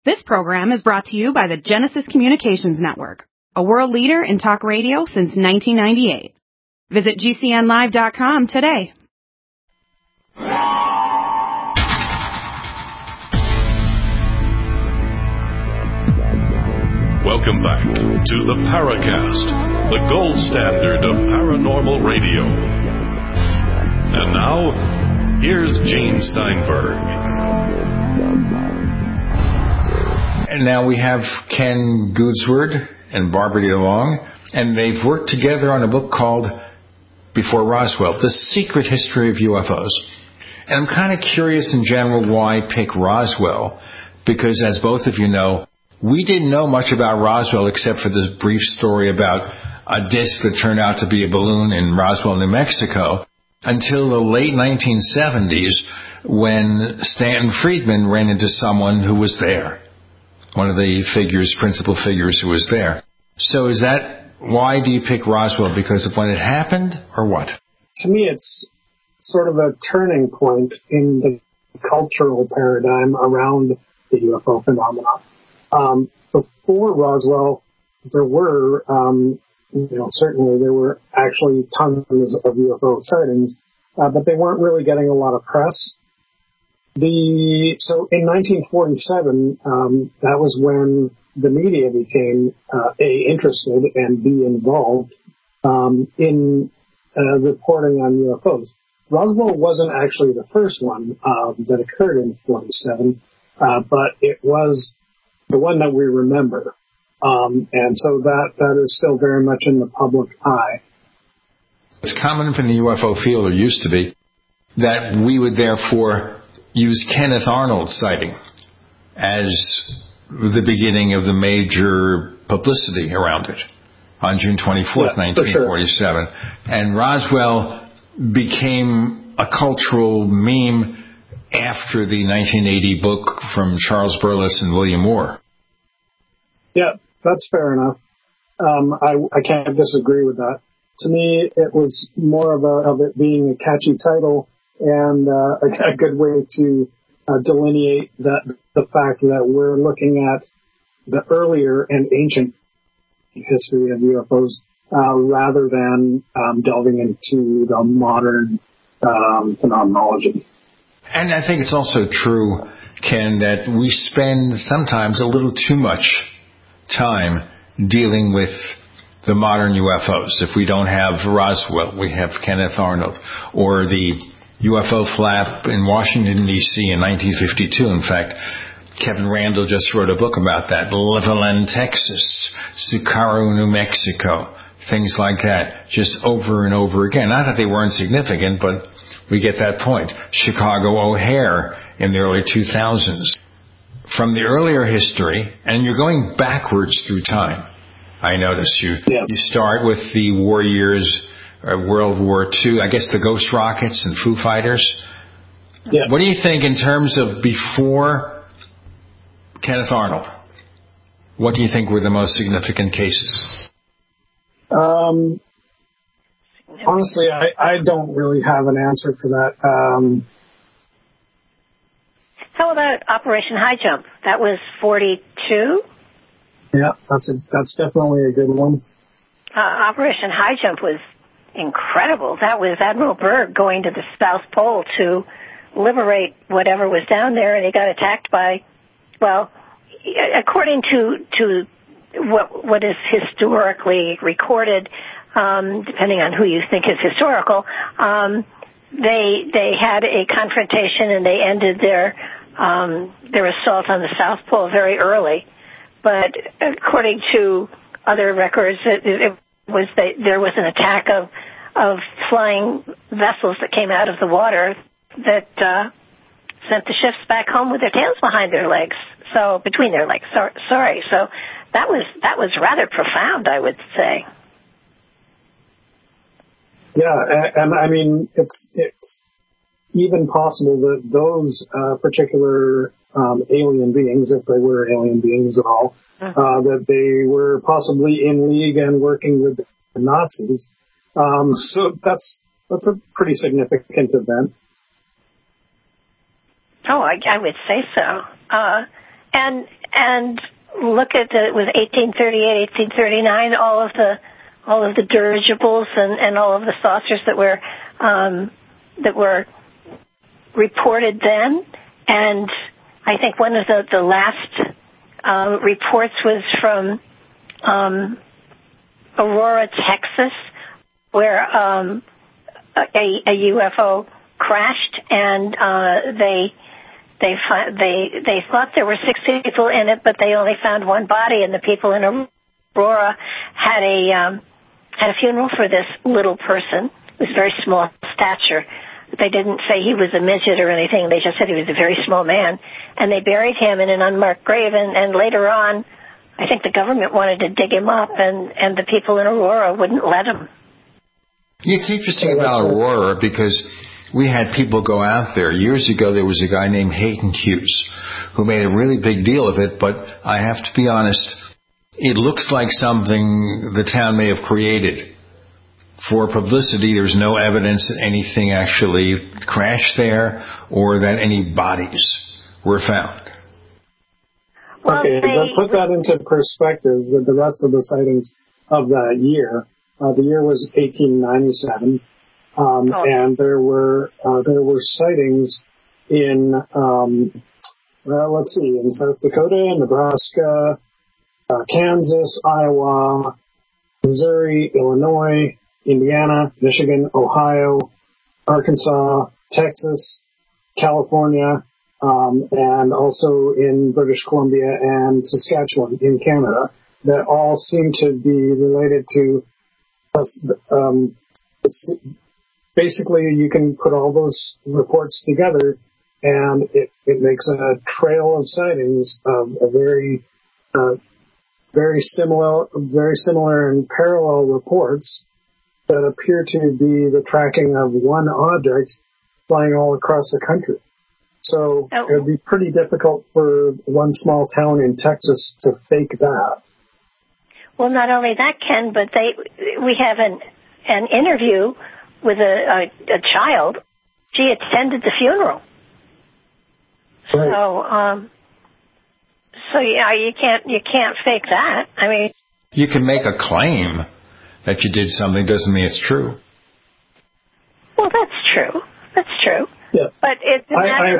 This program is brought to you by the Genesis Communications Network, a world leader in talk radio since 1998. Visit GCNlive.com today. Welcome back to the Paracast, the gold standard of paranormal radio. And now, here's Gene Steinberg. And now we have Ken Goodsword and Barbara DeLong, and they've worked together on a book called Before Roswell, The Secret History of UFOs. And I'm kind of curious in general why pick Roswell, because as both of you know, we didn't know much about Roswell except for this brief story about a disc that turned out to be a balloon in Roswell, New Mexico, until the late 1970s when Stanton Friedman ran into someone who was there. One of the principal figures who was there. So is that, why do you pick Roswell? Because of when it happened, or what? To me, it's sort of a turning point in the cultural paradigm around the UFO phenomenon. Before Roswell, there were, certainly there were actually tons of UFO sightings, but they weren't really getting a lot of press. So in 1947, that was when the media became A, interested, and B, involved in reporting on UFOs. Roswell wasn't actually the first one that occurred in 47, but it was the one that we remember. And so that is still very much in the public eye. It's common in the UFO field, or used to be, that we would therefore use Kenneth Arnold's sighting as the beginning of the major publicity around it on June 24th, 1947. Sure. And Roswell became a cultural meme after the 1980 book from Charles Burles and William Moore. Yeah, that's fair enough. I can't disagree with that. To me, it was more of it being a catchy title and a good way to delineate the fact that we're looking at the earlier and ancient history of UFOs rather than delving into the modern phenomenology. And I think it's also true, Ken, that we spend sometimes a little too much time dealing with the modern UFOs. If we don't have Roswell, we have Kenneth Arnold, or the UFO flap in Washington, D.C. in 1952. In fact, Kevin Randall just wrote a book about that. Levelland, Texas, Zucaro, New Mexico, things like that, just over and over again. Not that they weren't significant, but we get that point. Chicago O'Hare in the early 2000s. From the earlier history, and you're going backwards through time, I notice you. Yes. You start with the war years, World War II, I guess the Ghost Rockets and Foo Fighters. Yeah. What do you think in terms of before Kenneth Arnold? What do you think were the most significant cases? Honestly, I don't really have an answer for that. How about Operation High Jump? That was 42? Yeah, that's definitely a good one. Operation High Jump was incredible. That was Admiral Byrd going to the South Pole to liberate whatever was down there, and he got attacked by, well, according to what is historically recorded, depending on who you think is historical, they had a confrontation and they ended their assault on the South Pole very early. But according to other records, there was an attack of flying vessels that came out of the water that sent the ships back home with their tails behind their legs. So between their legs. Sorry. So that was rather profound, I would say. Yeah, and I mean it's even possible that those particular alien beings, if they were alien beings at all, that they were possibly in league and working with the Nazis. So that's a pretty significant event. Oh, I would say so. and look at it was 1838, 1839, all of the dirigibles and all of the saucers that were reported then. And I think one of the last reports was from Aurora, Texas, where a UFO crashed, and they thought there were 6 people in it, but they only found one body, and the people in Aurora had a funeral for this little person. It was very small stature. They didn't say he was a midget or anything. They just said he was a very small man. And they buried him in an unmarked grave. And later on, I think the government wanted to dig him up, and the people in Aurora wouldn't let him. It's interesting about Aurora because we had people go out there. Years ago, there was a guy named Hayden Hughes who made a really big deal of it, but I have to be honest, it looks like something the town may have created. For publicity, there's no evidence that anything actually crashed there or that any bodies were found. Well, okay, but put that into perspective with the rest of the sightings of that year. The year was 1897, and there were sightings in let's see, in South Dakota, Nebraska, Kansas, Iowa, Missouri, Illinois, Indiana, Michigan, Ohio, Arkansas, Texas, California, and also in British Columbia and Saskatchewan in Canada, that all seem to be related to us. It's basically, you can put all those reports together, and it makes a trail of sightings of a very similar and parallel reports that appear to be the tracking of one object flying all across the country. So it would be pretty difficult for one small town in Texas to fake that. Well, not only that, Ken, but we have an interview with a child. She attended the funeral. Right. So yeah, you can't fake that. I mean, you can make a claim that you did something, doesn't mean it's true. Well, that's true. Yeah. But it's a matter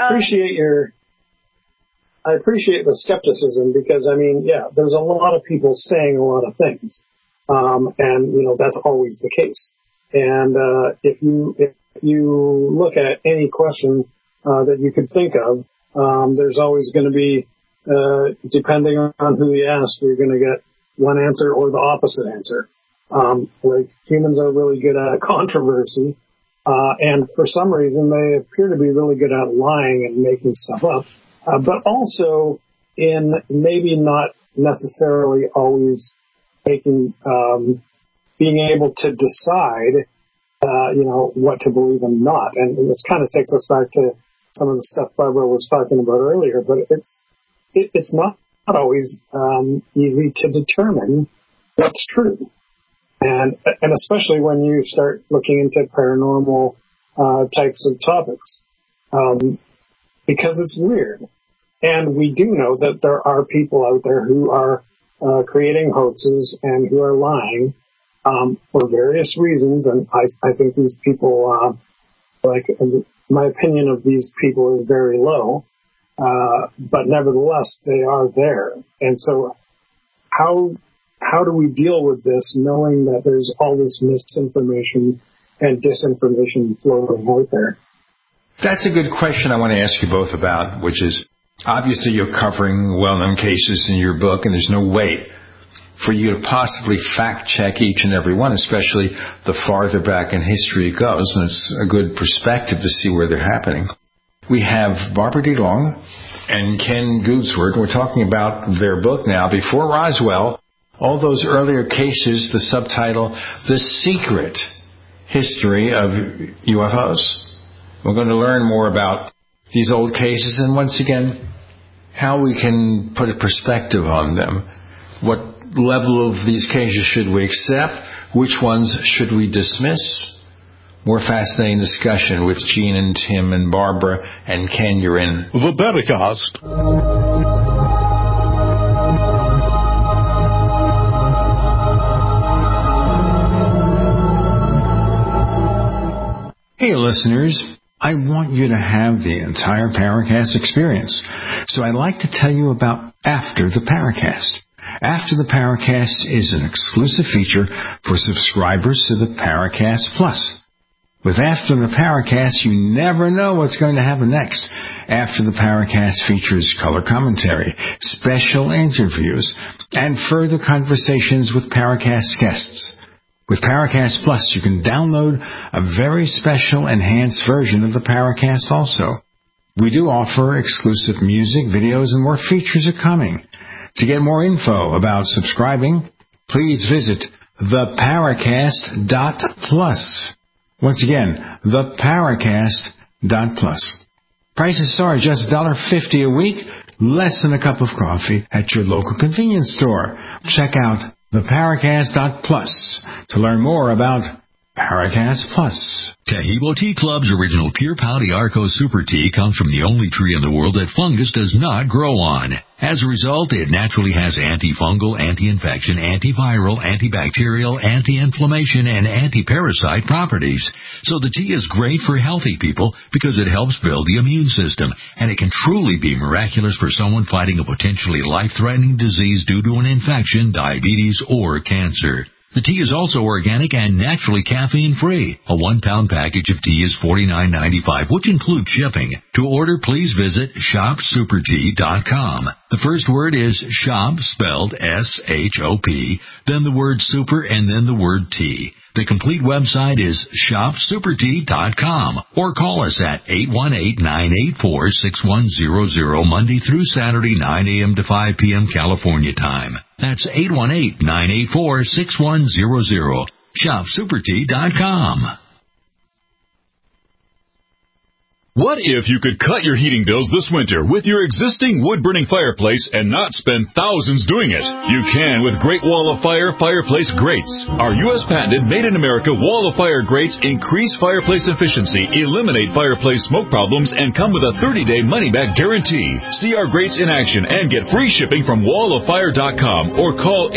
I appreciate the skepticism because, I mean, yeah, there's a lot of people saying a lot of things. And, that's always the case. And if you look at any question that you could think of, there's always going to be, depending on who you ask, you're going to get one answer or the opposite answer. Like humans are really good at controversy. And for some reason, they appear to be really good at lying and making stuff up. But also in maybe not necessarily always being able to decide, what to believe and not. And this kind of takes us back to some of the stuff Barbara was talking about earlier, but it's not always easy to determine what's true. And especially when you start looking into paranormal types of topics, because it's weird. And we do know that there are people out there who are creating hoaxes and who are lying for various reasons. And I think these people, my opinion of these people is very low, but nevertheless, they are there. And so how do we deal with this knowing that there's all this misinformation and disinformation floating out there? That's a good question I want to ask you both about, which is, obviously you're covering well-known cases in your book, and there's no way for you to possibly fact-check each and every one, especially the farther back in history it goes, and it's a good perspective to see where they're happening. We have Barbara DeLong and Ken Goodsword. We're talking about their book now, Before Roswell, all those earlier cases, the subtitle, The Secret History of UFOs. We're going to learn more about these old cases and, once again, how we can put a perspective on them. What level of these cases should we accept? Which ones should we dismiss? More fascinating discussion with Gene and Tim and Barbara and Ken. You're in The Paracast. listeners, I want you to have the entire Paracast experience. So I'd like to tell you about After the Paracast. After the Paracast is an exclusive feature for subscribers to the Paracast Plus. With After the Paracast, you never know what's going to happen next. After the Paracast features color commentary, special interviews, and further conversations with Paracast guests. With Paracast Plus, you can download a very special enhanced version of the Paracast also. We do offer exclusive music, videos, and more features are coming. To get more info about subscribing, please visit theparacast.plus. Once again, theparacast.plus. Prices are just $1.50 a week, less than a cup of coffee at your local convenience store. Check out theparacast.plus to learn more about Paracast Plus. Taheebo Tea Club's original Pure Pau D'Arco Super Tea comes from the only tree in the world that fungus does not grow on. As a result, it naturally has antifungal, anti-infection, antiviral, antibacterial, anti-inflammation, and anti-parasite properties. So the tea is great for healthy people because it helps build the immune system, and it can truly be miraculous for someone fighting a potentially life-threatening disease due to an infection, diabetes, or cancer. The tea is also organic and naturally caffeine-free. A 1-pound package of tea is $49.95, which includes shipping. To order, please visit shopsupertea.com. The first word is shop, spelled S-H-O-P, then the word super, and then the word tea. The complete website is shopsupertea.com, or call us at 818-984-6100, Monday through Saturday, 9 a.m. to 5 p.m. California time. That's 818-984-6100. shopsupertea.com. What if you could cut your heating bills this winter with your existing wood-burning fireplace and not spend thousands doing it? You can with Great Wall of Fire fireplace grates. Our U.S. patented made-in-America Wall of Fire grates increase fireplace efficiency, eliminate fireplace smoke problems, and come with a 30-day money-back guarantee. See our grates in action and get free shipping from walloffire.com or call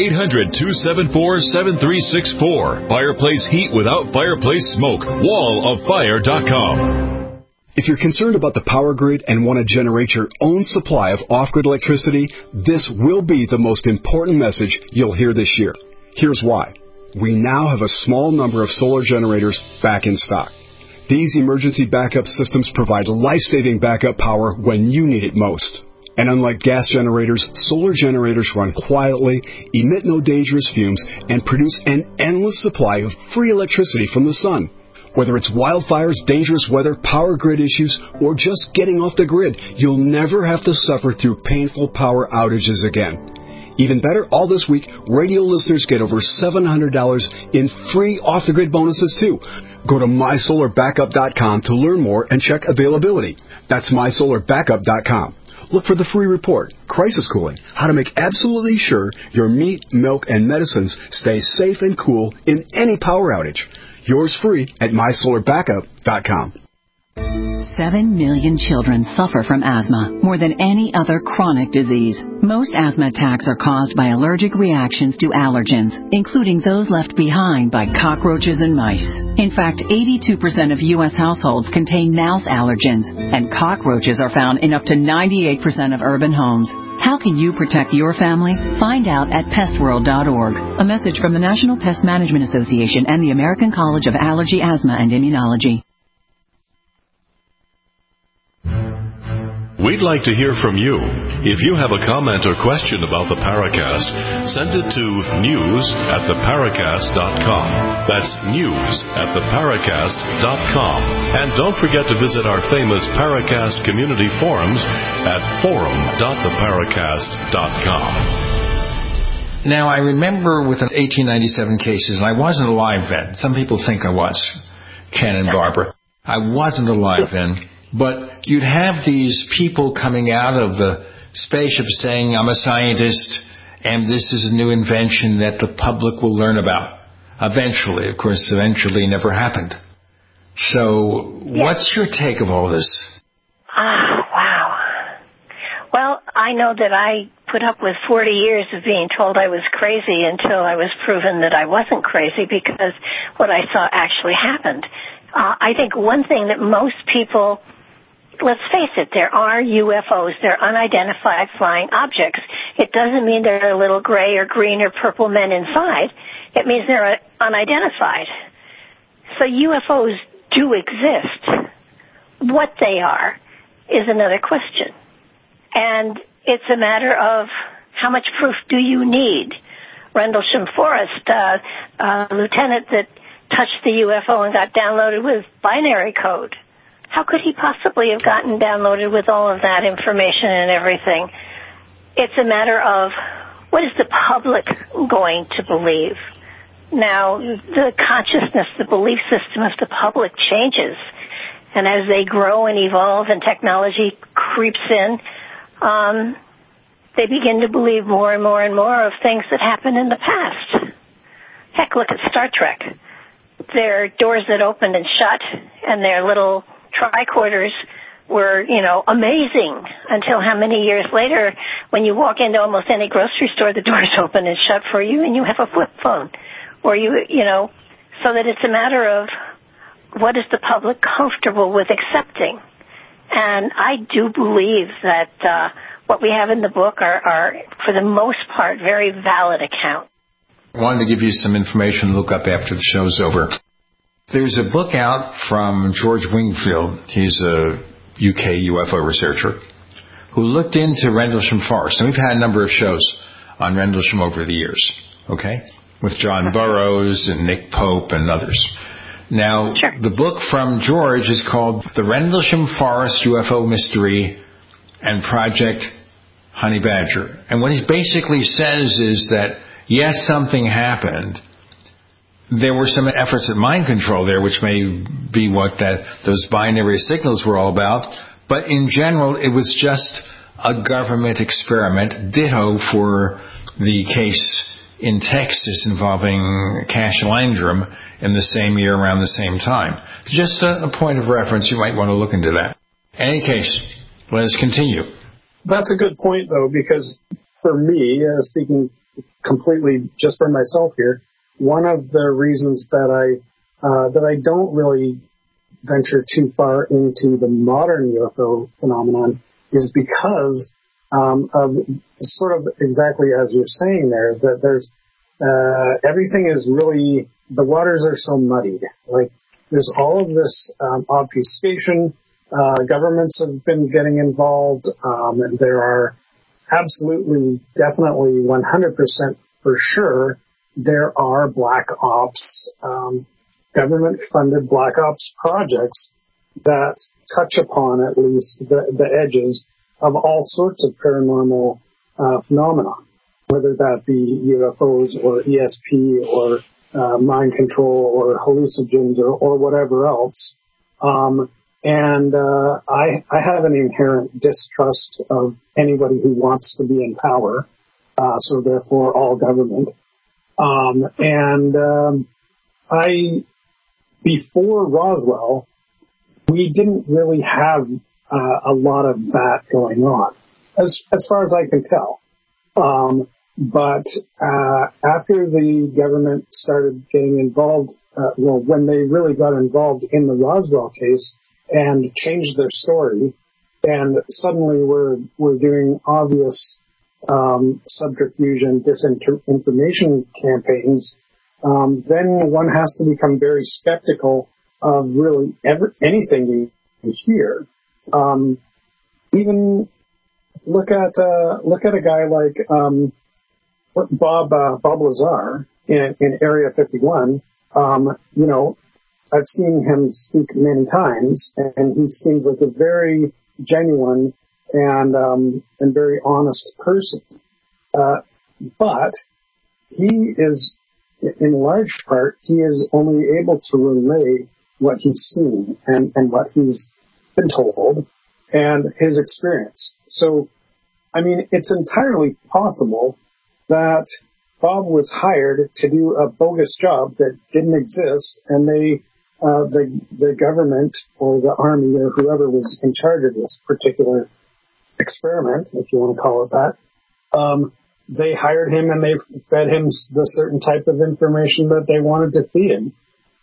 800-274-7364. Fireplace heat without fireplace smoke. walloffire.com. If you're concerned about the power grid and want to generate your own supply of off-grid electricity, this will be the most important message you'll hear this year. Here's why. We now have a small number of solar generators back in stock. These emergency backup systems provide life-saving backup power when you need it most. And unlike gas generators, solar generators run quietly, emit no dangerous fumes, and produce an endless supply of free electricity from the sun. Whether it's wildfires, dangerous weather, power grid issues, or just getting off the grid, you'll never have to suffer through painful power outages again. Even better, all this week, radio listeners get over $700 in free off-the-grid bonuses, too. Go to mysolarbackup.com to learn more and check availability. That's mysolarbackup.com. Look for the free report, Crisis Cooling, how to make absolutely sure your meat, milk, and medicines stay safe and cool in any power outage. Yours free at mysolarbackup.com. 7 million children suffer from asthma, more than any other chronic disease. Most asthma attacks are caused by allergic reactions to allergens, including those left behind by cockroaches and mice. In fact, 82% of U.S. households contain mouse allergens, and cockroaches are found in up to 98% of urban homes. How can you protect your family? Find out at pestworld.org. A message from the National Pest Management Association and the American College of Allergy, Asthma, and Immunology. We'd like to hear from you. If you have a comment or question about the Paracast, send it to news@theparacast.com. That's news@theparacast.com. And don't forget to visit our famous Paracast community forums at forum.theparacast.com. Now, I remember with the 1897 cases, and I wasn't alive then. Some people think I was, Ken and Barbara. I wasn't alive then. But you'd have these people coming out of the spaceship saying, I'm a scientist, and this is a new invention that the public will learn about. Eventually. Of course, eventually never happened. So, what's your take of all this? Wow. Well, I know that I put up with 40 years of being told I was crazy until I was proven that I wasn't crazy because what I saw actually happened. I think one thing that most people, let's face it, there are UFOs. They're unidentified flying objects. It doesn't mean there are little gray or green or purple men inside. It means they're unidentified. So UFOs do exist. What they are is another question. And it's a matter of how much proof do you need? Rendlesham Forrest, lieutenant that touched the UFO and got downloaded with binary code. How could he possibly have gotten downloaded with all of that information and everything? It's a matter of what is the public going to believe? Now, the consciousness, the belief system of the public changes. And as they grow and evolve and technology creeps in, they begin to believe more and more and more of things that happened in the past. Heck, look at Star Trek. There are doors that opened and shut, and their little tricorders were, amazing until how many years later, when you walk into almost any grocery store, the doors open and shut for you, and you have a flip phone. Or so that it's a matter of what is the public comfortable with accepting. And I do believe that what we have in the book are, for the most part, very valid accounts. I wanted to give you some information to look up after the show's over. There's a book out from George Wingfield. He's a UK UFO researcher who looked into Rendlesham Forest. And we've had a number of shows on Rendlesham over the years, okay, with John Burroughs and Nick Pope and others. Now, sure. The book from George is called The Rendlesham Forest UFO Mystery and Project Honey Badger. And what he basically says is that, yes, something happened. There were some efforts at mind control there, which may be what those binary signals were all about. But in general, it was just a government experiment. Ditto for the case in Texas involving Cash Landrum in the same year around the same time. Just a point of reference. You might want to look into that. In any case, let us continue. That's a good point, though, because for me, speaking completely just for myself here, one of the reasons that I don't really venture too far into the modern UFO phenomenon is because of sort of exactly as you're saying there, is that there's everything is really, the waters are so muddied. Like, there's all of this obfuscation. Governments have been getting involved. And there are absolutely, definitely 100% for sure, there are black ops, government-funded black ops projects that touch upon at least the edges of all sorts of paranormal phenomena, whether that be UFOs or ESP or mind control or hallucinogens or whatever else. And I have an inherent distrust of anybody who wants to be in power, so therefore all government. Before Roswell, we didn't really have a lot of that going on, as far as I can tell. But after the government started getting involved, when they really got involved in the Roswell case and changed their story, and suddenly we're doing obvious subterfuge and disinformation campaigns, then one has to become very skeptical of really anything you hear. Even look at a guy like Bob Lazar in Area 51. I've seen him speak many times, and he seems like a very genuine and very honest person. But he is, in large part, he is only able to relay what he's seen and what he's been told and his experience. So, I mean, it's entirely possible that Bob was hired to do a bogus job that didn't exist, and the government or the army or whoever was in charge of this particular experiment, if you want to call it that, they hired him and they fed him the certain type of information that they wanted to feed him.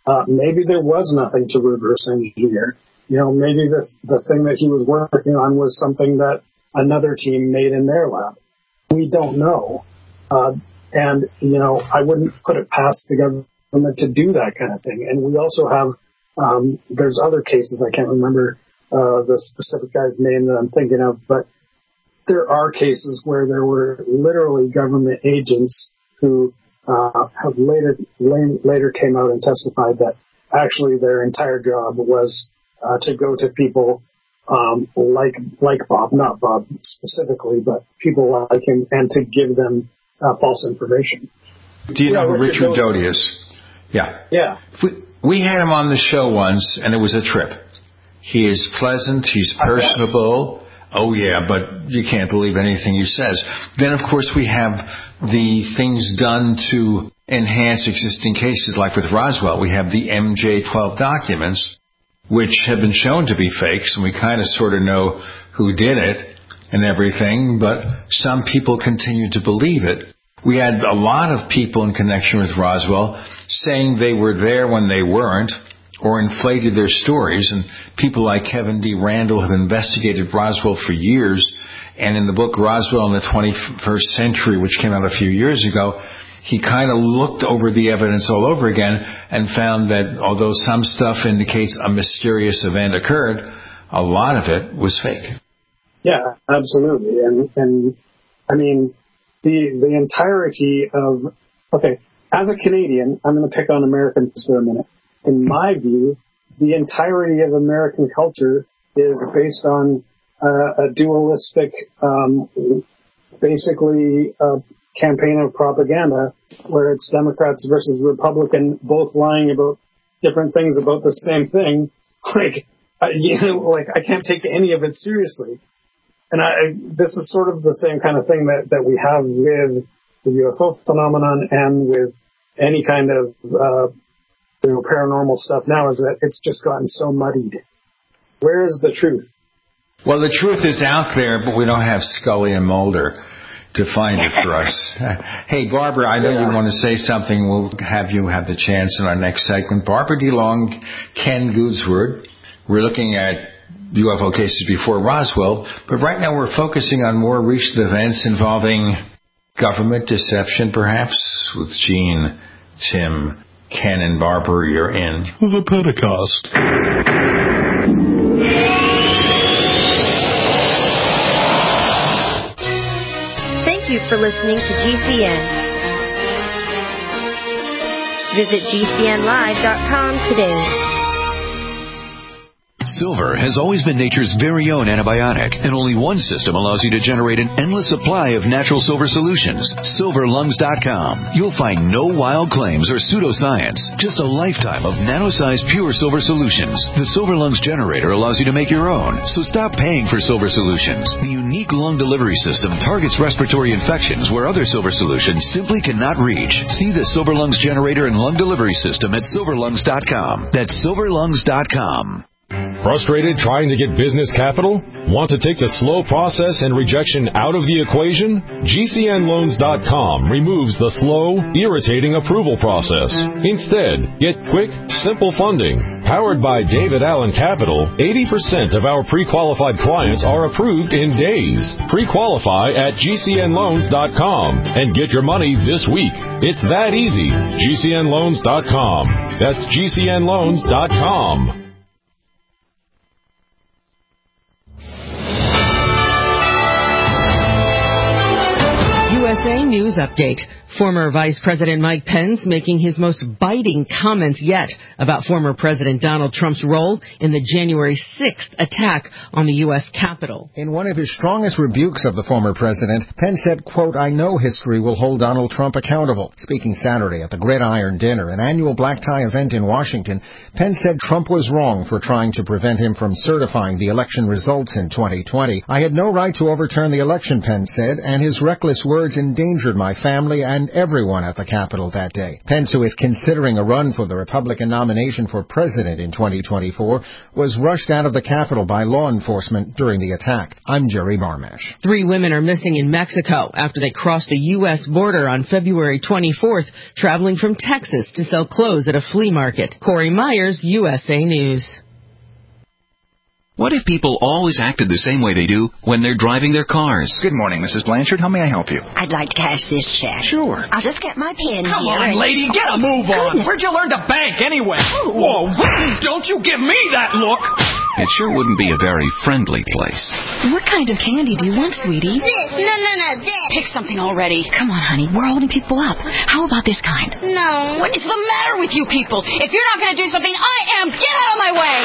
maybe there was nothing to reverse engineer. Maybe the thing that he was working on was something that another team made in their lab. We don't know. And I wouldn't put it past the government to do that kind of thing. And we also have, there's other cases, I can't remember the specific guy's name that I'm thinking of, but there are cases where there were literally government agents who have later came out and testified that actually their entire job was to go to people like Bob, not Bob specifically, but people like him, and to give them false information. Do you know Richard Dodius? Yeah. Yeah. We had him on the show once, and it was a trip. He is pleasant. He's personable. Oh, yeah, but you can't believe anything he says. Then, of course, we have the things done to enhance existing cases, like with Roswell. We have the MJ-12 documents, which have been shown to be fakes, and we kind of sort of know who did it and everything, but some people continue to believe it. We had a lot of people in connection with Roswell saying they were there when they weren't, or inflated their stories, and people like Kevin D. Randall have investigated Roswell for years, and in the book Roswell in the 21st Century, which came out a few years ago, he kind of looked over the evidence all over again and found that although some stuff indicates a mysterious event occurred, a lot of it was fake. Yeah, absolutely. And I mean, the entirety of, okay, as a Canadian, I'm going to pick on Americans for a minute. In my view, the entirety of American culture is based on a dualistic, basically campaign of propaganda where it's Democrats versus Republican, both lying about different things about the same thing. I can't take any of it seriously. And this is sort of the same kind of thing that we have with the UFO phenomenon and with any kind of paranormal stuff now, is that it's just gotten so muddied. Where is the truth? Well, the truth is out there, but we don't have Scully and Mulder to find it for us. Hey, Barbara, I know you want to say something. We'll have you have the chance in our next segment. Barbara DeLong, Ken Goodsword. We're looking at UFO cases before Roswell, but right now we're focusing on more recent events involving government deception, perhaps, with Gene, Tim, Ken, and Barbara. You're in the Pentecost. Thank you for listening to GCN. Visit GCNlive.com today. Silver has always been nature's very own antibiotic, and only one system allows you to generate an endless supply of natural silver solutions. SilverLungs.com. You'll find no wild claims or pseudoscience, just a lifetime of nano-sized pure silver solutions. The Silver Lungs generator allows you to make your own, so stop paying for silver solutions. The unique lung delivery system targets respiratory infections where other silver solutions simply cannot reach. See the Silver Lungs generator and lung delivery system at SilverLungs.com. That's SilverLungs.com. Frustrated trying to get business capital? Want to take the slow process and rejection out of the equation? GCNloans.com removes the slow, irritating approval process. Instead, get quick, simple funding. Powered by David Allen Capital, 80% of our pre-qualified clients are approved in days. Pre-qualify at GCNloans.com and get your money this week. It's that easy. GCNloans.com. That's GCNloans.com. USA News Update. Former Vice President Mike Pence making his most biting comments yet about former President Donald Trump's role in the January 6th attack on the U.S. Capitol. In one of his strongest rebukes of the former president, Pence said, quote, "I know history will hold Donald Trump accountable." Speaking Saturday at the Gridiron Dinner, an annual black tie event in Washington, Pence said Trump was wrong for trying to prevent him from certifying the election results in 2020. "I had no right to overturn the election," Pence said, "and his reckless words endangered my family and and everyone at the Capitol that day. Pence, who is considering a run for the Republican nomination for president in 2024, was rushed out of the Capitol by law enforcement during the attack. I'm Jerry Barmash. 3 women are missing in Mexico after they crossed the U.S. border on February 24th, traveling from Texas to sell clothes at a flea market. Corey Myers, USA News. What if people always acted the same way they do when they're driving their cars? Good morning, Mrs. Blanchard. How may I help you? I'd like to cash this check. Sure. I'll just get my pen Come here. on, lady, get a move on. Goodness. Where'd you learn to bank anyway? Whoa, don't you give me that look. It sure wouldn't be a very friendly place. What kind of candy do you want, sweetie? This. No, this. Pick something already. Come on, honey. We're holding people up. How about this kind? No. What is the matter with you people? If you're not going to do something, I am. Get out of my way.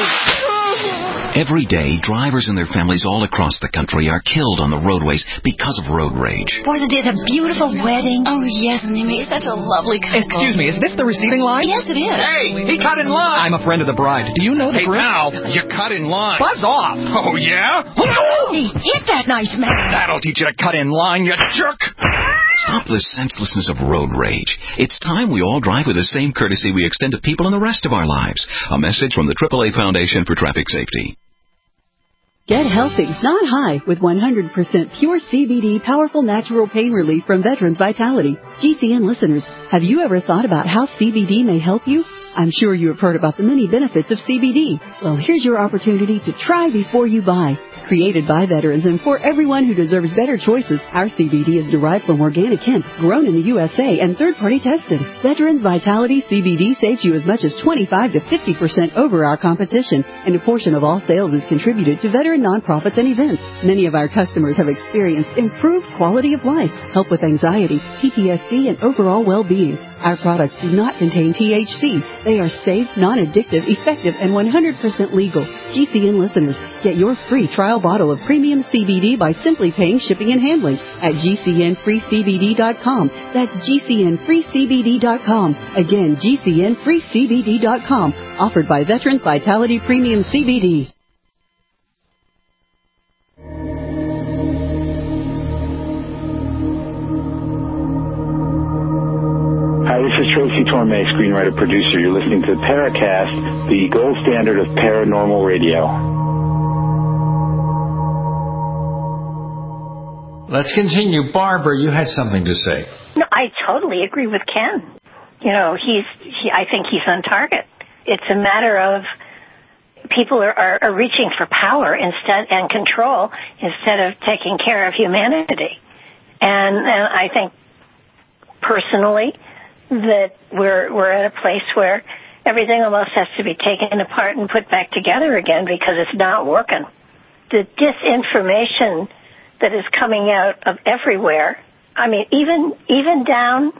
Every day, drivers and their families all across the country are killed on the roadways because of road rage. Wasn't it a beautiful wedding? Oh, yes, and they made such a lovely couple. Excuse me, is this the receiving line? Yes, it is. Hey, he cut in line. I'm a friend of the bride. Do you know the bride? Hey, pal, you cut in line. Buzz off. Oh, yeah? Hey, hit that nice man. That'll teach you to cut in line, you jerk. Stop the senselessness of road rage. It's time we all drive with the same courtesy we extend to people in the rest of our lives. A message from the AAA Foundation for Traffic Safety. Get healthy, not high, with 100% pure CBD powerful natural pain relief from Veterans Vitality. GCN listeners, have you ever thought about how CBD may help you? I'm sure you have heard about the many benefits of CBD. Well, here's your opportunity to try before you buy. Created by veterans and for everyone who deserves better choices, our CBD is derived from organic hemp, grown in the USA, and third-party tested. Veterans Vitality CBD saves you as much as 25 to 50% over our competition, and a portion of all sales is contributed to veteran nonprofits and events. Many of our customers have experienced improved quality of life, help with anxiety, PTSD, and overall well-being. Our products do not contain THC. They are safe, non-addictive, effective, and 100% legal. GCN listeners, get your free trial bottle of premium CBD by simply paying shipping and handling at GCNFreeCBD.com. That's GCNFreeCBD.com. Again, GCNFreeCBD.com. Offered by Veterans Vitality Premium CBD. Hi, this is Tracy Torme, screenwriter-producer. You're listening to Paracast, the gold standard of paranormal radio. Let's continue. Barbara, you had something to say. No, I totally agree with Ken. You know, I think he's on target. It's a matter of people are reaching for power and control instead of taking care of humanity. And I think personally that we're at a place where everything almost has to be taken apart and put back together again because it's not working. The disinformation that is coming out of everywhere, I mean, even down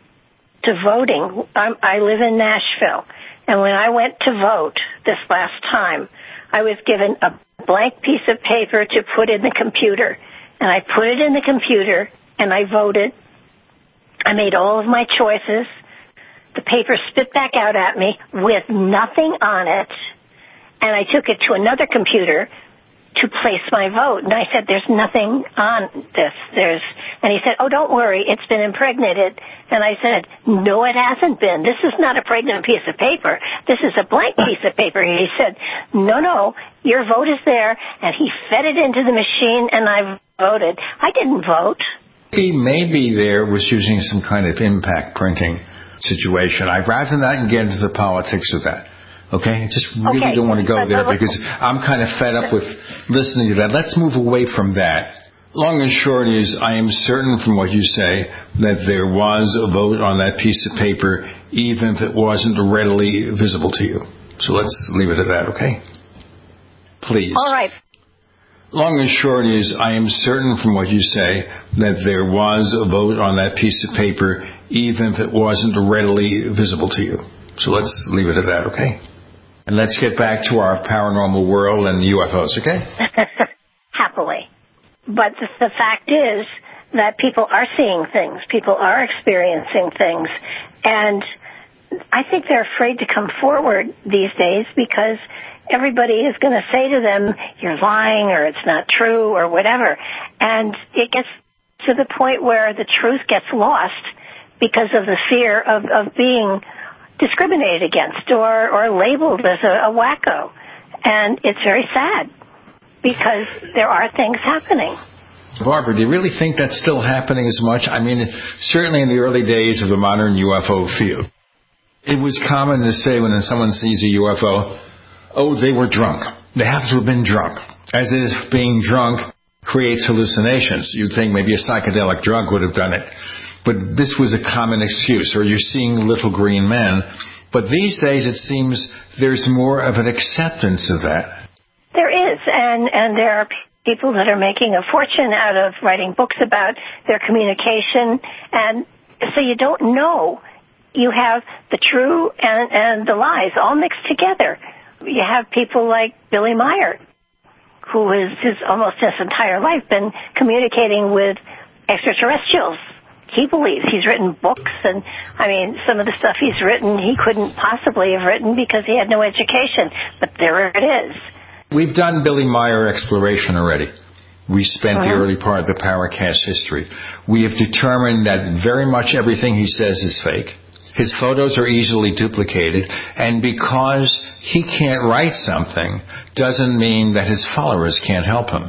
to voting. I live in Nashville, and when I went to vote this last time, I was given a blank piece of paper to put in the computer, and I put it in the computer, and I voted. I made all of my choices. The paper spit back out at me with nothing on it, and I took it to another computer to place my vote. And I said, there's nothing on this. And he said, oh, don't worry, it's been impregnated. And I said, no, it hasn't been. This is not a pregnant piece of paper. This is a blank piece of paper. And he said, no, your vote is there. And he fed it into the machine, and I voted. I didn't vote. Maybe there was using some kind of impact printing situation. I'd rather not get into the politics of that. Okay? I just really don't want to go there because I'm kind of fed up with listening to that. Let's move away from that. Long and short is, I am certain from what you say that there was a vote on that piece of paper, even if it wasn't readily visible to you. So let's leave it at that, okay? Please. All right. Long and short is, I am certain from what you say that there was a vote on that piece of paper, even if it wasn't readily visible to you. So let's leave it at that, okay? And let's get back to our paranormal world and UFOs, okay? Happily. But the fact is that people are seeing things. People are experiencing things. And I think they're afraid to come forward these days because everybody is going to say to them, you're lying or it's not true or whatever. And it gets to the point where the truth gets lost because of the fear of being discriminated against or labeled as a wacko. And it's very sad because there are things happening. Barbara, do you really think that's still happening as much? I mean, certainly in the early days of the modern UFO field, it was common to say when someone sees a UFO, oh, they were drunk. They have to have been drunk. As if being drunk creates hallucinations. You'd think maybe a psychedelic drug would have done it. But this was a common excuse, or you're seeing little green men. But these days it seems there's more of an acceptance of that. There is, and there are people that are making a fortune out of writing books about their communication, and so you don't know. You have the true and the lies all mixed together. You have people like Billy Meyer, who has almost his entire life been communicating with extraterrestrials. He believes he's written books, and I mean, some of the stuff he's written he couldn't possibly have written because he had no education, but there it is. We've done Billy Meyer exploration already. We spent the early part of the Paracast history. We have determined that very much everything he says is fake. His photos are easily duplicated, and because he can't write something doesn't mean that his followers can't help him.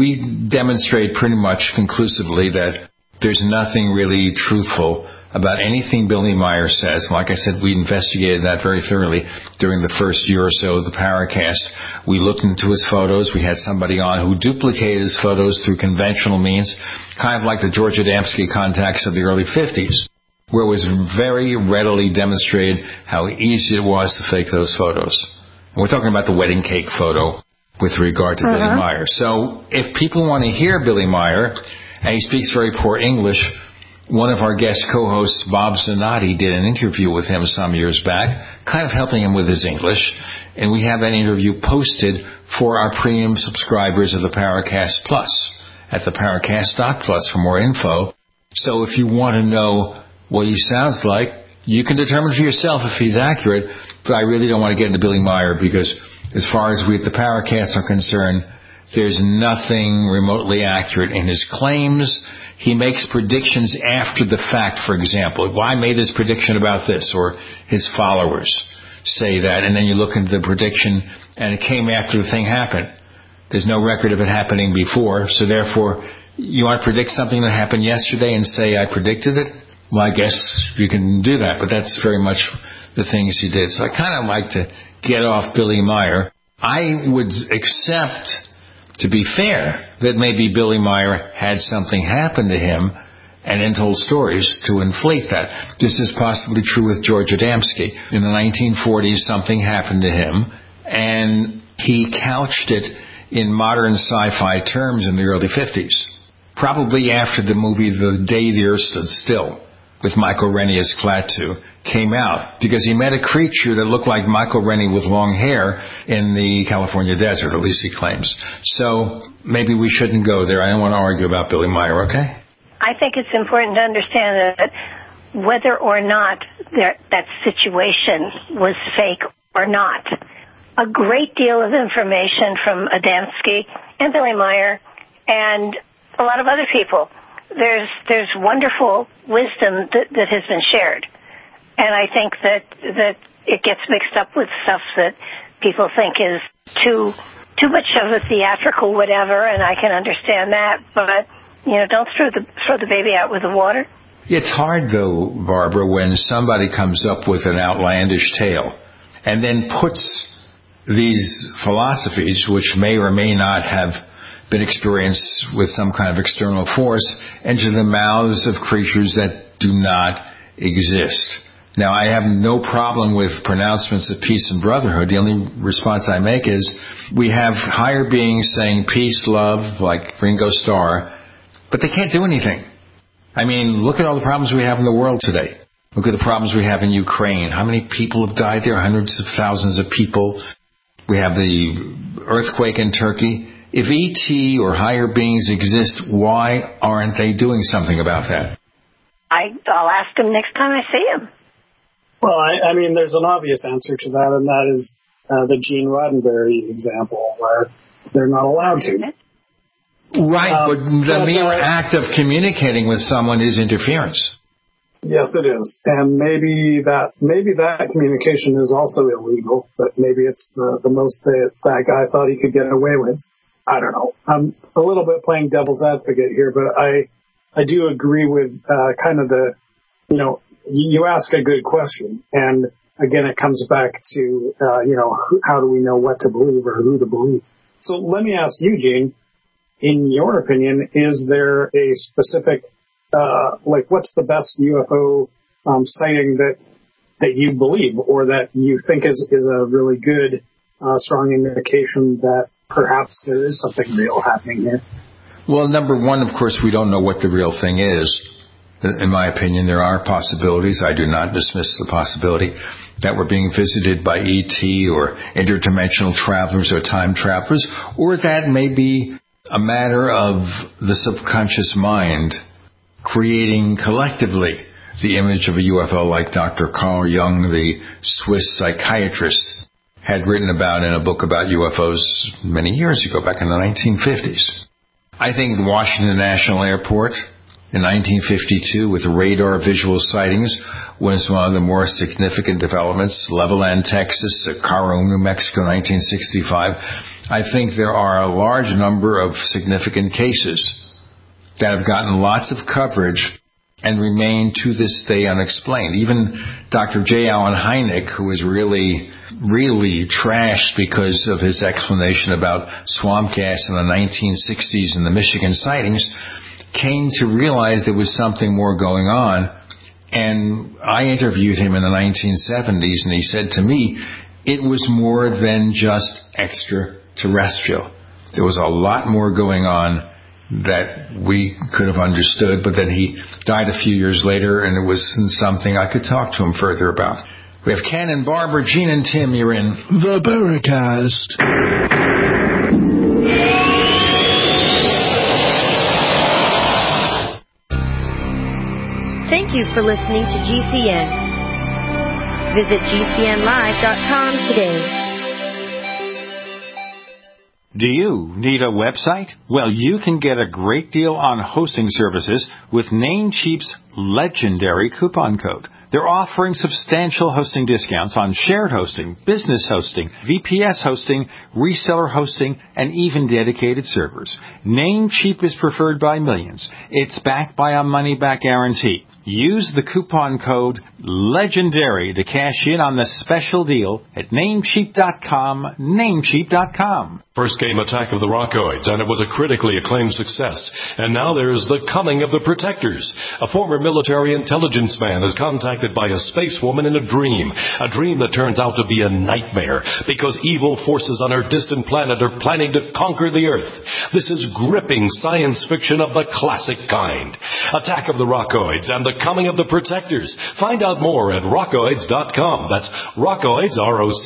We demonstrate pretty much conclusively that there's nothing really truthful about anything Billy Meyer says. Like I said, we investigated that very thoroughly during the first year or so of the Paracast. We looked into his photos. We had somebody on who duplicated his photos through conventional means, kind of like the George Adamski contacts of the early 50s, where it was very readily demonstrated how easy it was to fake those photos. And we're talking about the wedding cake photo with regard to Billy Meyer. So if people want to hear Billy Meyer, and he speaks very poor English, one of our guest co-hosts, Bob Zanotti, did an interview with him some years back, kind of helping him with his English, and we have that interview posted for our premium subscribers of the Paracast Plus at the Paracast.plus for more info. So if you want to know what he sounds like, you can determine for yourself if he's accurate, but I really don't want to get into Billy Meyer because as far as we at the Paracast are concerned, there's nothing remotely accurate in his claims. He makes predictions after the fact, for example. Well, I made this prediction about this, or his followers say that, and then you look into the prediction, and it came after the thing happened. There's no record of it happening before, so therefore, you want to predict something that happened yesterday and say, I predicted it? Well, I guess you can do that, but that's very much the things he did. So I kind of like to get off Billy Meyer. I would accept, to be fair, that maybe Billy Meyer had something happen to him and then told stories to inflate that. This is possibly true with George Adamski. In the 1940s, something happened to him, and he couched it in modern sci-fi terms in the early 50s. Probably after the movie The Day the Earth Stood Still, with Michael Rennie as Klaatu, came out, because he met a creature that looked like Michael Rennie with long hair in the California desert, at least he claims. So maybe we shouldn't go there. I don't want to argue about Billy Meyer, okay? I think it's important to understand that whether or not that situation was fake or not, a great deal of information from Adamski and Billy Meyer and a lot of other people, there's wonderful wisdom that has been shared. And I think that it gets mixed up with stuff that people think is too much of a theatrical whatever, and I can understand that, but don't throw the baby out with the water. It's hard though, Barbara, when somebody comes up with an outlandish tale and then puts these philosophies, which may or may not have been experienced with some kind of external force, into the mouths of creatures that do not exist. Now, I have no problem with pronouncements of peace and brotherhood. The only response I make is we have higher beings saying peace, love, like Ringo Starr, but they can't do anything. I mean, look at all the problems we have in the world today. Look at the problems we have in Ukraine. How many people have died there? Hundreds of thousands of people. We have the earthquake in Turkey. If E.T. or higher beings exist, why aren't they doing something about that? I'll ask them next time I see them. Well, I mean, there's an obvious answer to that, and that is the Gene Roddenberry example, where they're not allowed to. Right, but the mere act of communicating with someone is interference. Yes, it is. And maybe that communication is also illegal, but maybe it's the most that guy thought he could get away with. I don't know. I'm a little bit playing devil's advocate here, but I do agree with kind of the, you ask a good question. And again, it comes back to, how do we know what to believe or who to believe? So let me ask you, Gene, in your opinion, is there a specific what's the best UFO sighting that you believe or that you think is a really good, strong indication that perhaps there is something real happening here? Well, number one, of course, we don't know what the real thing is. In my opinion, there are possibilities. I do not dismiss the possibility that we're being visited by ET or interdimensional travelers or time travelers, or that may be a matter of the subconscious mind creating collectively the image of a UFO, like Dr. Carl Jung, the Swiss psychiatrist, had written about in a book about UFOs many years ago, back in the 1950s. I think the Washington National Airport in 1952 with radar visual sightings was one of the more significant developments. Levelland, Texas, Caro, New Mexico, 1965. I think there are a large number of significant cases that have gotten lots of coverage and remain to this day unexplained. Even Dr. J. Allen Hynek, who was really trashed because of his explanation about swamp gas in the 1960s and the Michigan sightings, came to realize there was something more going on. And I interviewed him in the 1970s, and he said to me, it was more than just extraterrestrial. There was a lot more going on that we could have understood, but then he died a few years later, and it was something I could talk to him further about. We have Ken and Barbara, Gene and Tim, you're in the Paracast. Thank you for listening to GCN. Visit GCNlive.com today. Do you need a website? Well, you can get a great deal on hosting services with Namecheap's legendary coupon code. They're offering substantial hosting discounts on shared hosting, business hosting, VPS hosting, reseller hosting, and even dedicated servers. Namecheap is preferred by millions. It's backed by a money-back guarantee. Use the coupon code LEGENDARY to cash in on the special deal at Namecheap.com, Namecheap.com. First came Attack of the Rockoids, and it was a critically acclaimed success. And now there's The Coming of the Protectors. A former military intelligence man is contacted by a space woman in a dream that turns out to be a nightmare because evil forces on her distant planet are planning to conquer the Earth. This is gripping science fiction of the classic kind. Attack of the Rockoids and The Coming of the Protectors. Find out more at rockoids.com. That's Rockoids,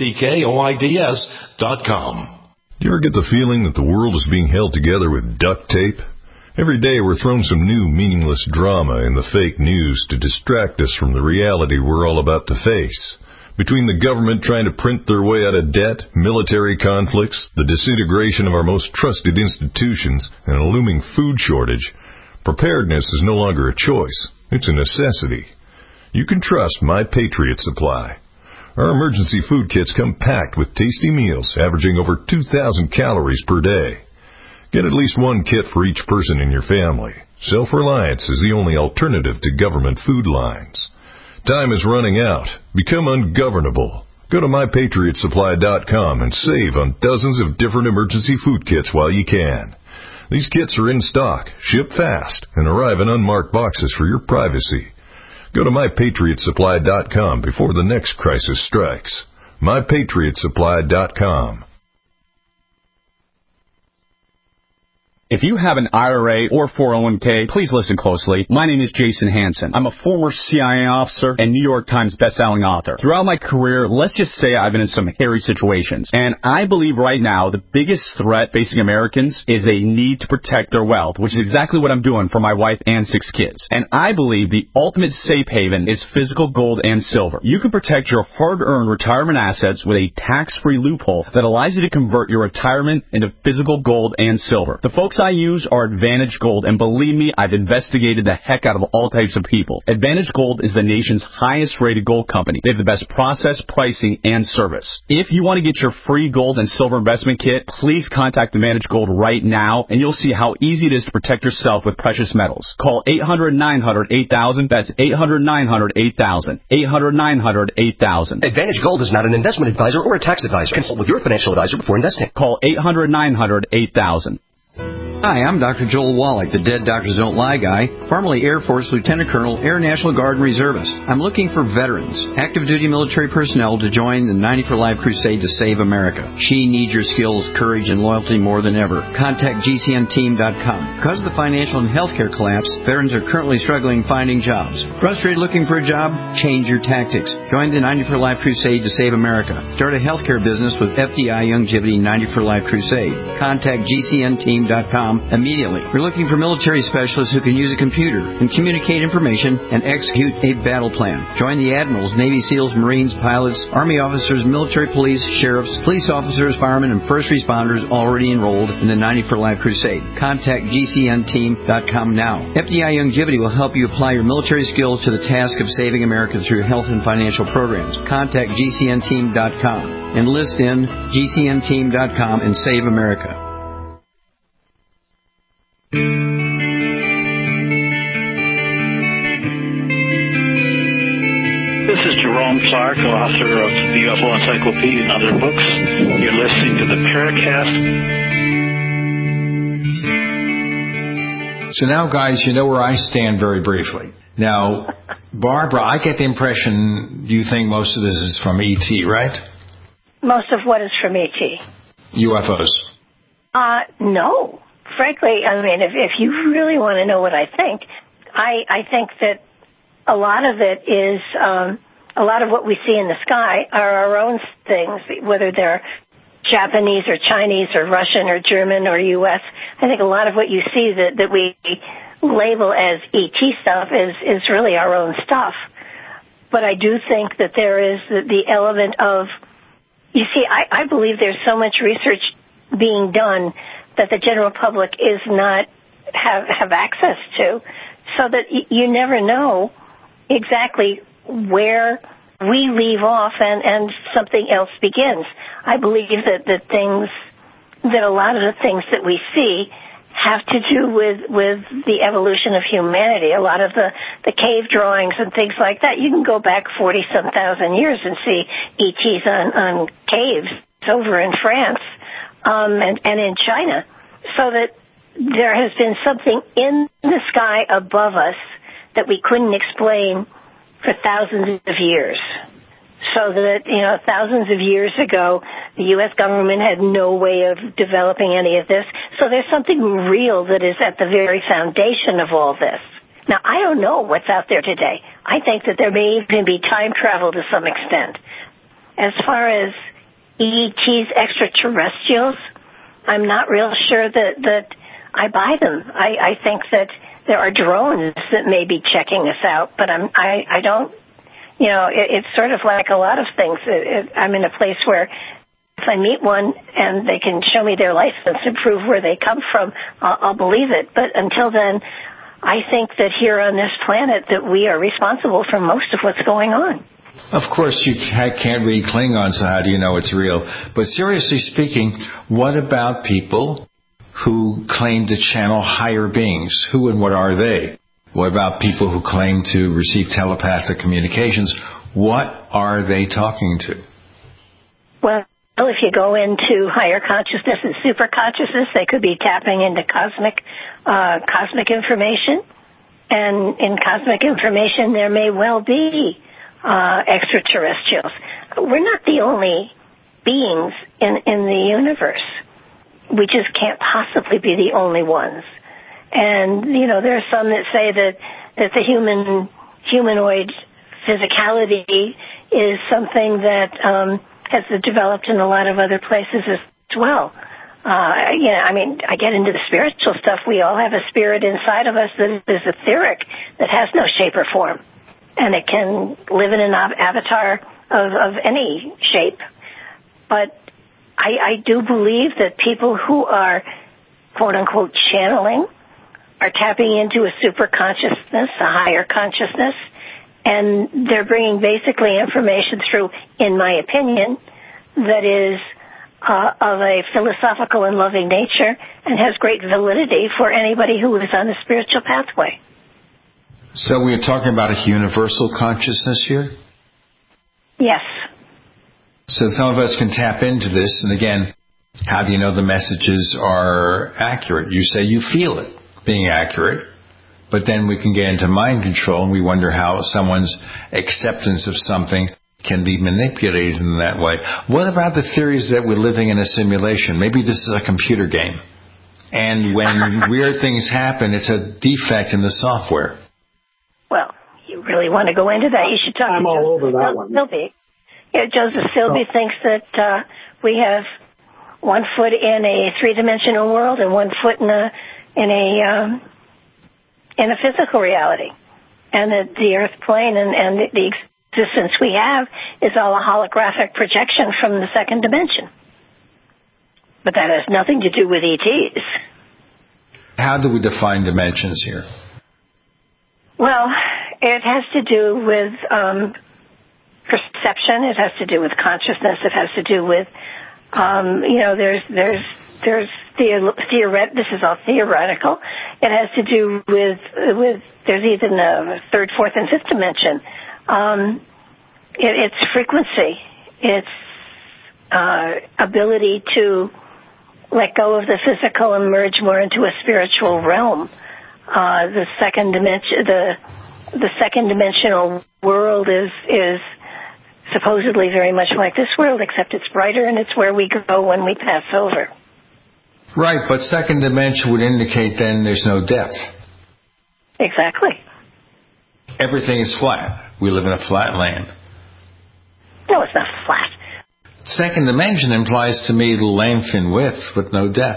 ROCKOIDS.com. Do you ever get the feeling that the world is being held together with duct tape? Every day we're thrown some new meaningless drama in the fake news to distract us from the reality we're all about to face. Between the government trying to print their way out of debt, military conflicts, the disintegration of our most trusted institutions, and a looming food shortage, preparedness is no longer a choice. It's a necessity. You can trust My Patriot Supply. Our emergency food kits come packed with tasty meals averaging over 2,000 calories per day. Get at least one kit for each person in your family. Self-reliance is the only alternative to government food lines. Time is running out. Become ungovernable. Go to MyPatriotSupply.com and save on dozens of different emergency food kits while you can. These kits are in stock, ship fast, and arrive in unmarked boxes for your privacy. Go to MyPatriotSupply.com before the next crisis strikes. MyPatriotSupply.com. If you have an IRA or 401k, please listen closely. My name is Jason Hansen. I'm a former CIA officer and New York Times bestselling author. Throughout my career, let's just say I've been in some hairy situations. And I believe right now the biggest threat facing Americans is they need to protect their wealth, which is exactly what I'm doing for my wife and 6 kids. And I believe the ultimate safe haven is physical gold and silver. You can protect your hard-earned retirement assets with a tax-free loophole that allows you to convert your retirement into physical gold and silver. The folks I use are Advantage Gold, and believe me, I've investigated the heck out of all types of people. Advantage Gold is the nation's highest-rated gold company. They have the best process, pricing, and service. If you want to get your free gold and silver investment kit, please contact Advantage Gold right now, and you'll see how easy it is to protect yourself with precious metals. Call 800-900-8000. That's 800-900-8000. 800-900-8000. Advantage Gold is not an investment advisor or a tax advisor. Consult with your financial advisor before investing. Call 800-900-8000. Hi, I'm Dr. Joel Wallach, the Dead Doctors Don't Lie guy, formerly Air Force Lieutenant Colonel, Air National Guard and Reservist. I'm looking for veterans, active duty military personnel to join the 90 for Life crusade to save America. She needs your skills, courage, and loyalty more than ever. Contact GCNteam.com. Because of the financial and healthcare collapse, veterans are currently struggling finding jobs. Frustrated looking for a job? Change your tactics. Join the 90 for Life crusade to save America. Start a healthcare business with FDI Youngevity 90 for Life crusade. Contact GCNteam.com immediately. We're looking for military specialists who can use a computer and communicate information and execute a battle plan. Join the admirals, Navy SEALs, Marines, pilots, Army officers, military police, sheriffs, police officers, firemen, and first responders already enrolled in the 90 for Life crusade. Contact GCNteam.com now. FDI Youngevity will help you apply your military skills to the task of saving America through health and financial programs. Contact GCNteam.com. Enlist in GCNteam.com and save America. This is Jerome Clark, author of the UFO Encyclopedia and other books. You're listening to the Paracast. So now, guys, you know where I stand very briefly. Now, Barbara, I get the impression you think most of this is from E.T., right? Most of what is from E.T.? UFOs. No. Frankly, I mean, if you really want to know what I think, I think that a lot of it is, a lot of what we see in the sky are our own things, whether they're Japanese or Chinese or Russian or German or U.S. I think a lot of what you see that we label as ET stuff is really our own stuff. But I do think that there is the element of, you see, I believe there's so much research being done that the general public is not have access to, so that you never know exactly where we leave off and something else begins. I believe that a lot of the things that we see have to do with the evolution of humanity. A lot of the cave drawings and things like that, you can go back 40-some thousand years and see ETs on caves over in France. And in China, so that there has been something in the sky above us that we couldn't explain for thousands of years. So that, thousands of years ago, the U.S. government had no way of developing any of this. So there's something real that is at the very foundation of all this. Now, I don't know what's out there today. I think that there may even be time travel to some extent. As far as ETs, extraterrestrials, I'm not real sure that I buy them. I think that there are drones that may be checking us out, but I don't, it's sort of like a lot of things. I'm in a place where if I meet one and they can show me their license and prove where they come from, I'll believe it. But until then, I think that here on this planet that we are responsible for most of what's going on. Of course, you can't read Klingon, so how do you know it's real? But seriously speaking, what about people who claim to channel higher beings? Who and what are they? What about people who claim to receive telepathic communications? What are they talking to? Well, if you go into higher consciousness and super consciousness, they could be tapping into cosmic information. And in cosmic information, there may well be extraterrestrials. We're not the only beings in the universe. We just can't possibly be the only ones. And, there are some that say that the humanoid physicality is something that has developed in a lot of other places as well. I get into the spiritual stuff. We all have a spirit inside of us that is etheric, that has no shape or form. And it can live in an avatar of any shape. But I do believe that people who are quote-unquote channeling, are tapping into a super consciousness, a higher consciousness, and they're bringing basically information through, in my opinion, that is of a philosophical and loving nature and has great validity for anybody who is on the spiritual pathway. So we're talking about a universal consciousness here? Yes. So some of us can tap into this, and again, how do you know the messages are accurate? You say you feel it being accurate, but then we can get into mind control, and we wonder how someone's acceptance of something can be manipulated in that way. What about the theories that we're living in a simulation? Maybe this is a computer game, and when weird things happen, it's a defect in the software. Well, you really want to go into that, you should talk to all over that one. Silby. Yeah, Joseph Silby thinks that we have 1 foot in a three-dimensional world and 1 foot in a physical reality, and that the Earth plane and the existence we have is all a holographic projection from the second dimension. But that has nothing to do with ETs. How do we define dimensions here? Well, it has to do with perception. It has to do with consciousness. It has to do with, there's this is all theoretical. It has to do with there's even a third, fourth, and fifth dimension. It's frequency. It's ability to let go of the physical and merge more into a spiritual realm. The second dimension, the second dimensional world is supposedly very much like this world, except it's brighter, and it's where we go when we pass over. Right, but second dimension would indicate then there's no depth. Exactly. Everything is flat. We live in a flat land. No, it's not flat. Second dimension implies to me length and width, but no depth.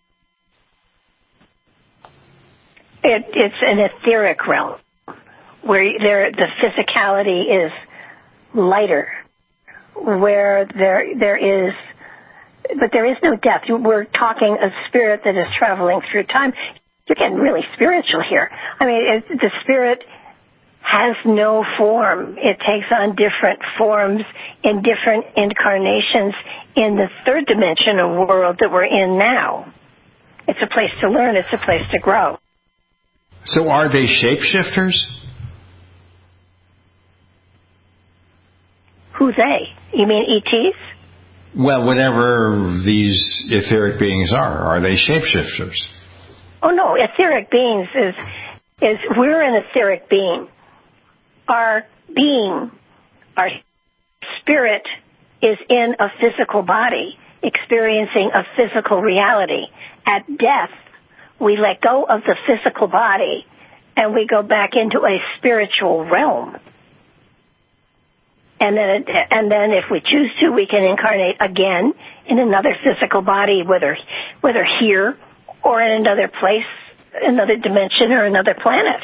It's an etheric realm where the physicality is lighter, where there is no depth. We're talking a spirit that is traveling through time. You're getting really spiritual here. I mean, the spirit has no form. It takes on different forms in different incarnations in the third dimensional world that we're in now. It's a place to learn. It's a place to grow. So are they shapeshifters? Who they? You mean ETs? Well, whatever these etheric beings are they shapeshifters? Oh no, etheric beings is we're an etheric being. Our being, our spirit is in a physical body, experiencing a physical reality. At death, we let go of the physical body and we go back into a spiritual realm. And then if we choose to, we can incarnate again in another physical body, whether here or in another place, another dimension, or another planet.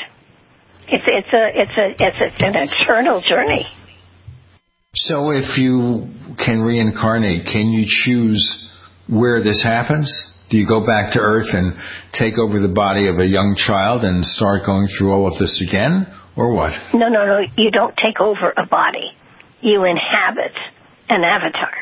It's an eternal journey. So if you can reincarnate, can you choose where this happens? Do you go back to Earth and take over the body of a young child and start going through all of this again, or what? No. You don't take over a body. You inhabit an avatar.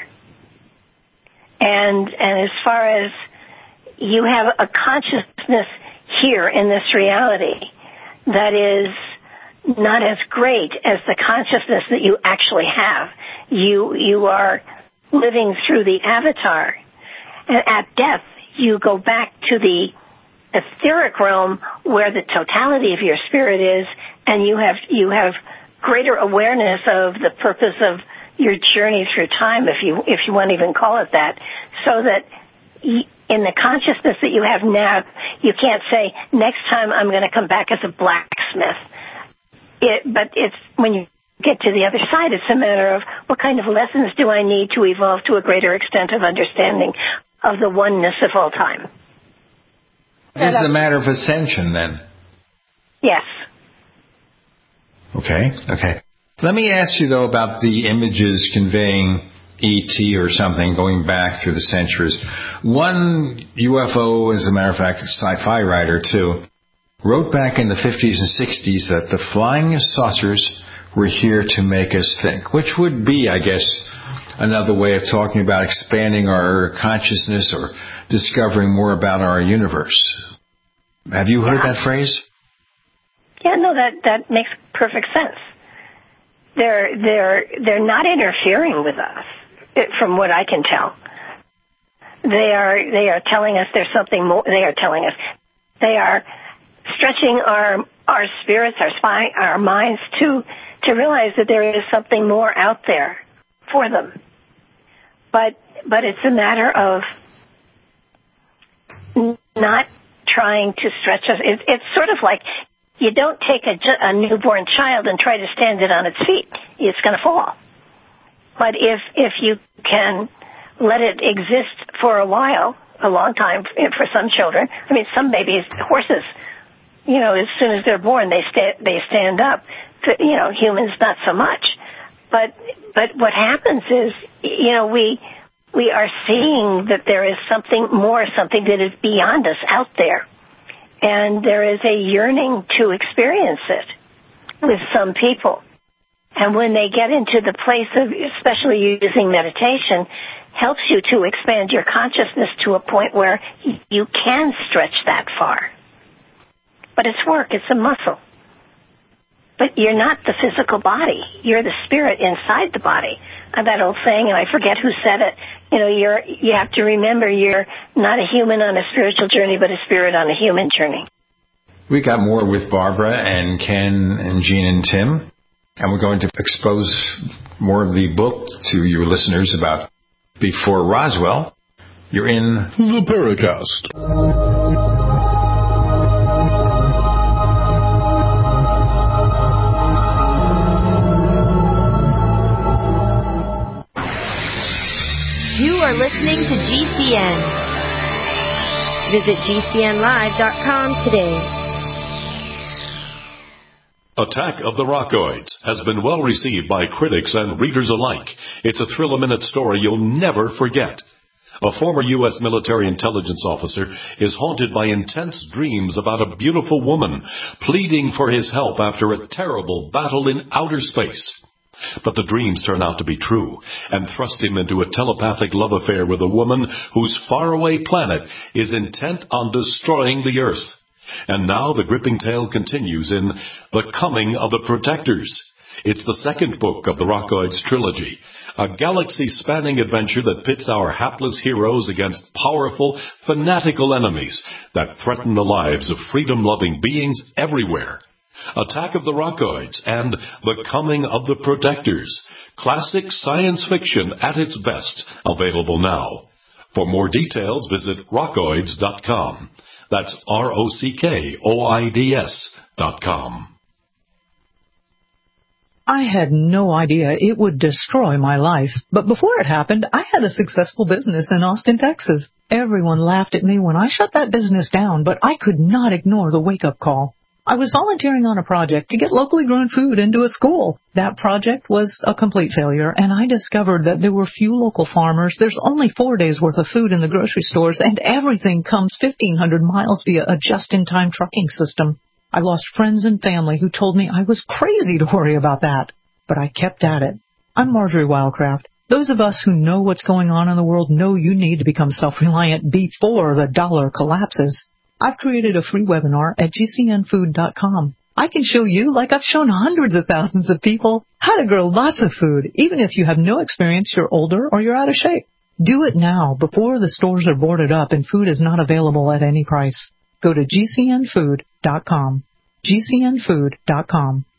And as far as you have a consciousness here in this reality that is not as great as the consciousness that you actually have. You are living through the avatar. And at death, you go back to the etheric realm where the totality of your spirit is, and you have greater awareness of the purpose of your journey through time, if you want to even call it that, so that in the consciousness that you have now, you can't say, next time I'm going to come back as a blacksmith. But it's when you get to the other side, it's a matter of what kind of lessons do I need to evolve to a greater extent of understanding of the oneness of all time. It's a matter of ascension, then. Yes. Okay. Let me ask you, though, about the images conveying E.T. or something going back through the centuries. One UFO, as a matter of fact, a sci-fi writer too, wrote back in the 50s and 60s that the flying saucers were here to make us think, which would be, I guess, another way of talking about expanding our consciousness or discovering more about our universe. Have you heard that phrase? Yeah, no, that makes perfect sense. They're not interfering with us, from what I can tell. They are telling us there's something more. They are telling us they are stretching our spirits, our minds to realize that there is something more out there for them. But it's a matter of not trying to stretch us. It's sort of like you don't take a newborn child and try to stand it on its feet. It's going to fall. But if you can let it exist for a while, a long time for some children. I mean, some babies, horses, as soon as they're born, they stand up. Humans not so much. But what happens is, we are seeing that there is something more, something that is beyond us out there. And there is a yearning to experience it with some people. And when they get into the place of, especially using meditation, helps you to expand your consciousness to a point where you can stretch that far. But it's work, it's a muscle. But you're not the physical body. You're the spirit inside the body. And that old saying, and I forget who said it, you have to remember you're not a human on a spiritual journey, but a spirit on a human journey. We got more with Barbara and Ken and Jean and Tim. And we're going to expose more of the book to your listeners about Before Roswell. You're in the Paracast. You are listening to GCN. Visit GCNlive.com today. Attack of the Rockoids has been well received by critics and readers alike. It's a thrill-a-minute story you'll never forget. A former U.S. military intelligence officer is haunted by intense dreams about a beautiful woman pleading for his help after a terrible battle in outer space. But the dreams turn out to be true and thrust him into a telepathic love affair with a woman whose faraway planet is intent on destroying the Earth. And now the gripping tale continues in The Coming of the Protectors. It's the second book of the Rockoids trilogy, a galaxy-spanning adventure that pits our hapless heroes against powerful, fanatical enemies that threaten the lives of freedom-loving beings everywhere. Attack of the Rockoids and The Coming of the Protectors. Classic science fiction at its best. Available now. For more details, visit rockoids.com. That's ROCKOIDS.com. I had no idea it would destroy my life. But before it happened, I had a successful business in Austin, Texas. Everyone laughed at me when I shut that business down, but I could not ignore the wake-up call. I was volunteering on a project to get locally grown food into a school. That project was a complete failure, and I discovered that there were few local farmers. There's only 4 days' worth of food in the grocery stores, and everything comes 1,500 miles via a just-in-time trucking system. I lost friends and family who told me I was crazy to worry about that. But I kept at it. I'm Marjorie Wildcraft. Those of us who know what's going on in the world know you need to become self-reliant before the dollar collapses. I've created a free webinar at GCNfood.com. I can show you, like I've shown hundreds of thousands of people, how to grow lots of food, even if you have no experience, you're older, or you're out of shape. Do it now, before the stores are boarded up and food is not available at any price. Go to GCNfood.com. GCNfood.com.